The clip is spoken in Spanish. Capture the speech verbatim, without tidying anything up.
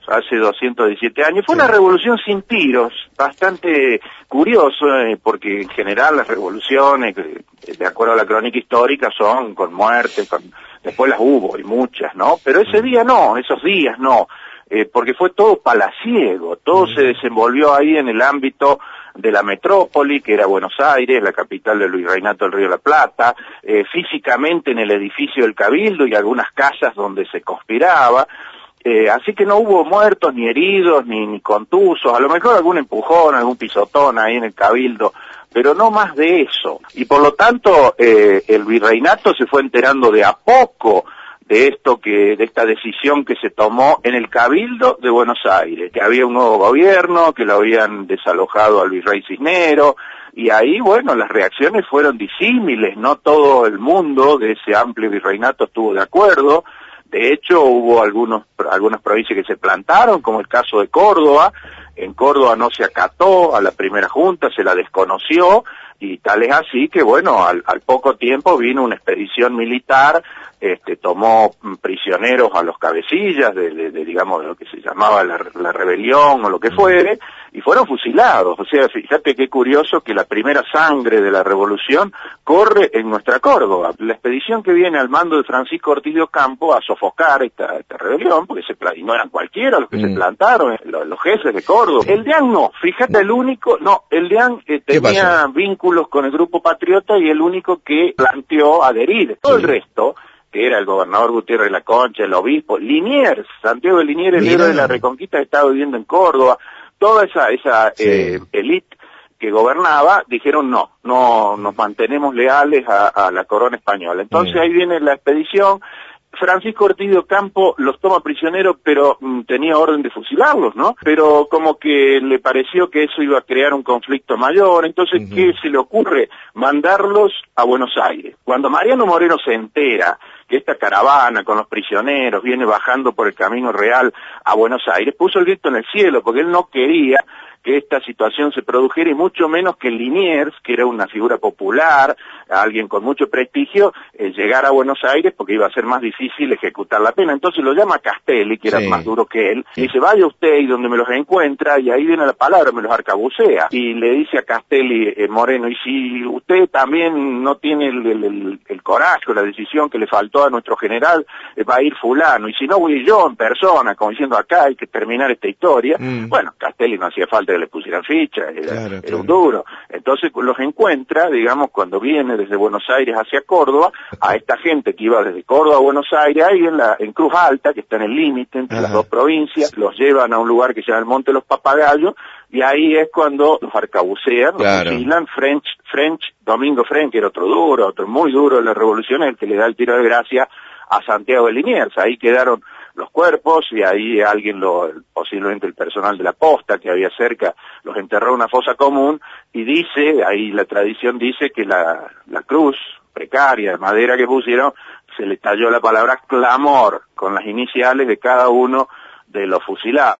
hace doscientos diecisiete años. Fue sí. una revolución sin tiros, bastante curioso, eh, porque en general las revoluciones, de acuerdo a la crónica histórica, son con muertes, con... después las hubo, y muchas, ¿no? Pero ese día no, esos días no, eh, porque fue todo palaciego, todo mm. se desenvolvió ahí en el ámbito de la metrópoli, que era Buenos Aires, la capital del Virreinato del Río de la Plata, eh, físicamente en el edificio del Cabildo y algunas casas donde se conspiraba, eh, así que no hubo muertos, ni heridos, ni, ni contusos, a lo mejor algún empujón, algún pisotón ahí en el Cabildo, pero no más de eso. Y por lo tanto, eh, el Virreinato se fue enterando de a poco de esto que, de esta decisión que se tomó en el Cabildo de Buenos Aires, que había un nuevo gobierno, que lo habían desalojado al virrey Cisneros, y ahí, bueno, las reacciones fueron disímiles, no todo el mundo de ese amplio virreinato estuvo de acuerdo. De hecho, hubo algunos, algunas provincias que se plantaron, como el caso de Córdoba. En Córdoba no se acató a la primera junta, se la desconoció, y tal es así que, bueno, al, al poco tiempo vino una expedición militar, este, tomó prisioneros a los cabecillas de, de, de digamos, de lo que se llamaba la, la rebelión o lo que fuere, y fueron fusilados. O sea, fíjate qué curioso que la primera sangre de la revolución corre en nuestra Córdoba. La expedición que viene al mando de Francisco Ortiz de Ocampo a sofocar esta, esta rebelión, porque se, y no eran cualquiera los que mm. se plantaron, los, los jefes de Córdoba. El DEAN no, fíjate, el único, no, el DEAN eh, tenía vínculos con el Grupo Patriota y el único que planteó adherir. Todo sí. el resto, que era el gobernador Gutiérrez de la Concha, el obispo, Liniers, Santiago de Liniers, el héroe de la Reconquista, estaba viviendo en Córdoba, toda esa esa sí. eh, élite que gobernaba, dijeron no, no nos mantenemos leales a, a la corona española. Entonces sí. ahí viene la expedición. Francisco Ortiz de Ocampo los toma prisioneros, pero mm, tenía orden de fusilarlos, ¿no? Pero como que le pareció que eso iba a crear un conflicto mayor, entonces, uh-huh. ¿qué se le ocurre? Mandarlos a Buenos Aires. Cuando Mariano Moreno se entera que esta caravana con los prisioneros viene bajando por el Camino Real a Buenos Aires, puso el grito en el cielo, porque él no quería que esta situación se produjera, y mucho menos que Liniers, que era una figura popular, alguien con mucho prestigio, eh, llegara a Buenos Aires, porque iba a ser más difícil ejecutar la pena. Entonces lo llama Castelli, que era sí. más duro que él, sí. y dice, vaya usted y donde me los encuentra, y ahí viene la palabra, me los arcabucea, y le dice a Castelli, eh, Moreno, y si usted también no tiene el, el, el, el coraje o la decisión que le faltó a nuestro general, eh, va a ir fulano, y si no voy yo en persona, como diciendo acá hay que terminar esta historia. Mm. Bueno, Castelli no hacía falta que le pusieran ficha, era, claro, era claro. un duro. Entonces los encuentra, digamos, cuando viene desde Buenos Aires hacia Córdoba, a esta gente que iba desde Córdoba a Buenos Aires, ahí en la en Cruz Alta, que está en el límite entre Ajá. las dos provincias, los llevan a un lugar que se llama el Monte de los Papagayos, y ahí es cuando los arcabucean, claro. los fusilan. French, French, Domingo French, que era otro duro, otro muy duro de la revolución, el que le da el tiro de gracia a Santiago de Liniers. Ahí quedaron los cuerpos, y ahí alguien, lo posiblemente el personal de la posta que había cerca, los enterró en una fosa común, y dice, ahí la tradición dice que la, la cruz precaria de madera que pusieron, se le talló la palabra clamor con las iniciales de cada uno de los fusilados.